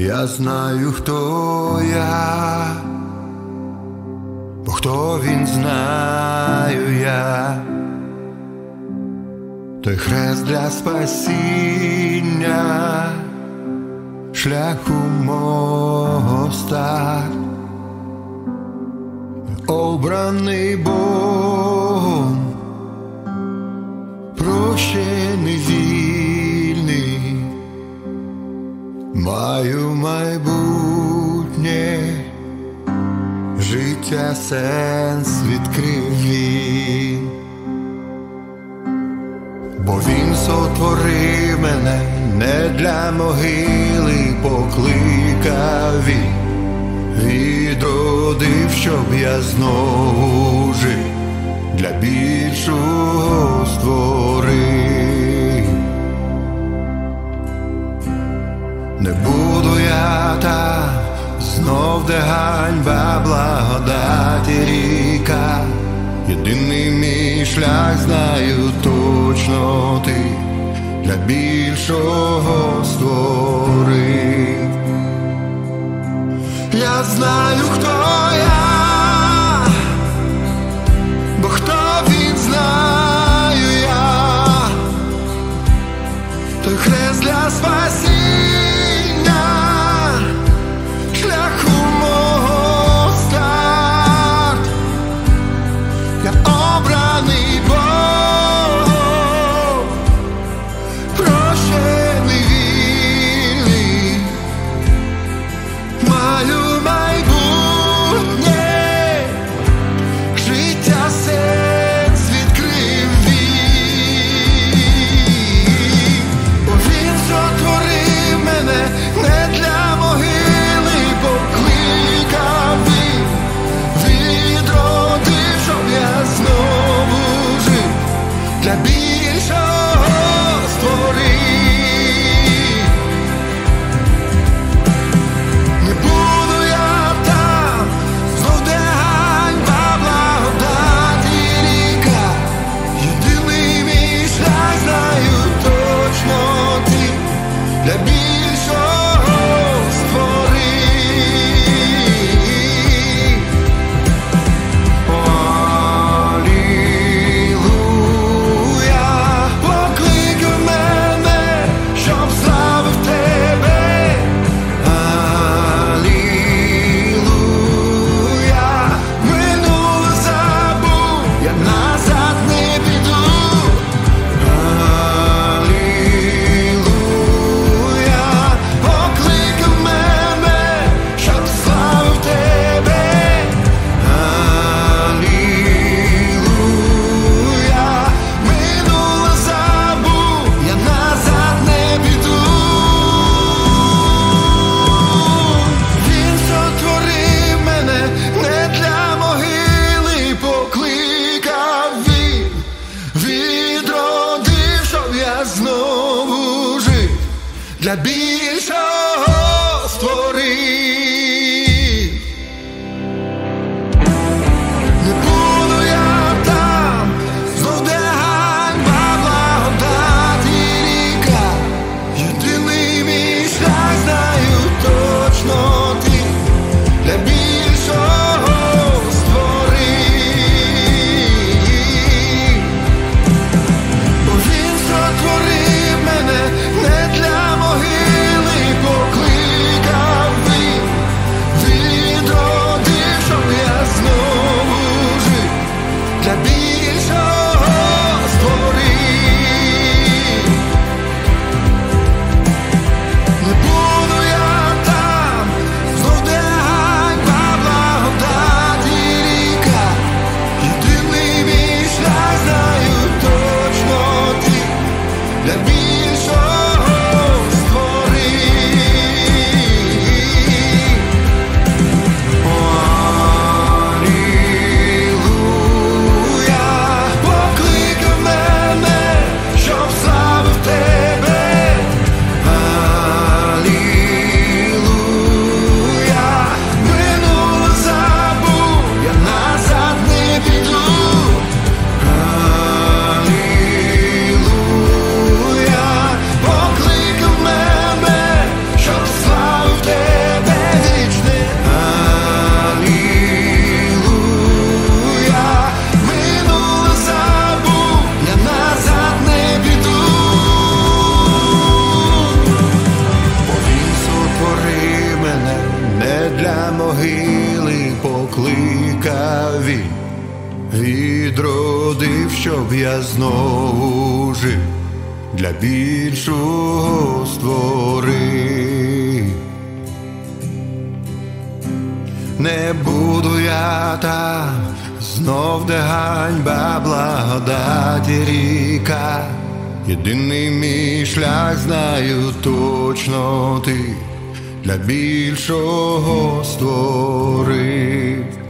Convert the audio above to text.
Я знаю, хто я, бо хто він, знаю я. Той хрест для спасіння, шляху мого старт, обраний Богом, прощений, вільний, маю майбутнє, життя сенс відкрив він. Бо він сотворив мене не для могили, покликав він, відродив, щоб я знову жив, для більшого створив. Не буду я там, знов де ганьба, благодаті ріка. Єдиний мій шлях, знаю точно ти, для більшого створив. Я знаю, хто я, бо хто він, знаю я. Той хрест для спасіння, шляху мого старт. Я обраний Богом, прощений, вільний, маю майбутнє, життя сенс відкрив він. Бо він сотворив мене не для могили, покликав він, відродив, щоб я знову жив, для більшого створив. Не буду я там, знов де ганьба, благодаті ріка. Єдиний мій шлях, знаю точно ти, для більшого створив. Алілуя, покликав мене, щоб славив тебе. Алілуя, минуле забув, я назад не піду. Алілуя, покликав мене, щоб славив тебе. Алілуя, минуле забув, я назад не піду. Він сотворив мене не для могили, покликав він, відродив, щоб я знову жив, для більшого створив. Не буду я там, знов де ганьба, благодаті ріка. Єдиний мій шлях, знаю точно ти, для більшого створив. Бо він сотворив мене не для могили, відродив, щоб я знову жив, для більшого створив. Не буду я там знов, де ганьба, благодаті ріка. Єдиний мій шлях знаю точно ти, для більшого створив.